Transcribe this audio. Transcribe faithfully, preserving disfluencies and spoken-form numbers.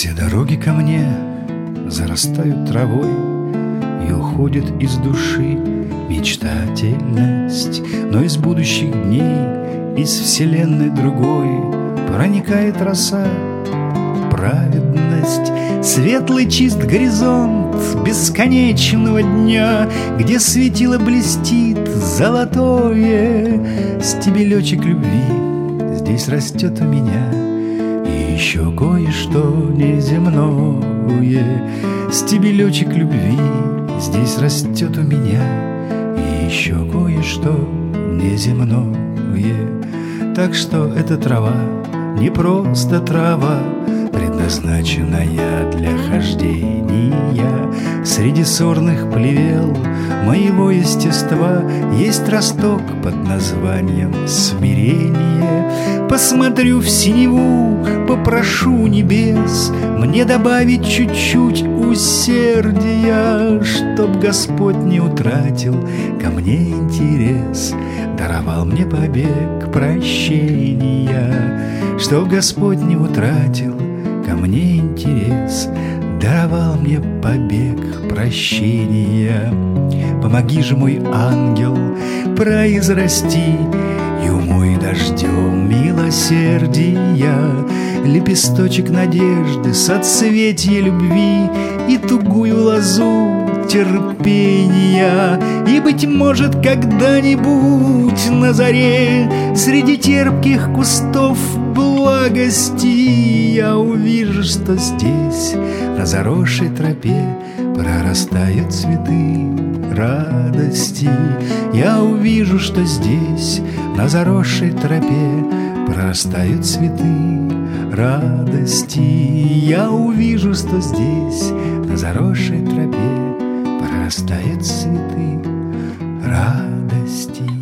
Все дороги ко мне зарастают травой, и уходит из души мечтательность. Но из будущих дней, из вселенной другой проникает роса, праведность. Светлый чист горизонт бесконечного дня, где светило блестит золотое. Стебелечек любви здесь растет у меня, и еще кое-что неземное. Стебелечек любви здесь растет у меня, и еще кое-что неземное. Так что эта трава не просто трава, предназначенная для хождения среди сорных плевел моего естества. Есть росток под названием смирение. Посмотрю в синеву, попрошу небес мне добавить чуть-чуть усердия, чтоб Господь не утратил ко мне интерес, даровал мне побег прощения. Чтоб Господь не утратил ко мне интерес, даровал мне побег прощения. Помоги же, мой ангел, произрасти и умой дождем милосердия лепесточек надежды, соцветие любви и тугую лозу терпения. И, быть может, когда-нибудь на заре среди терпких кустов благости я увижу, что здесь на заросшей тропе прорастают цветы радости. Я увижу, что здесь на заросшей тропе прорастают цветы радости. Я увижу, что здесь на заросшей тропе прорастают цветы радости.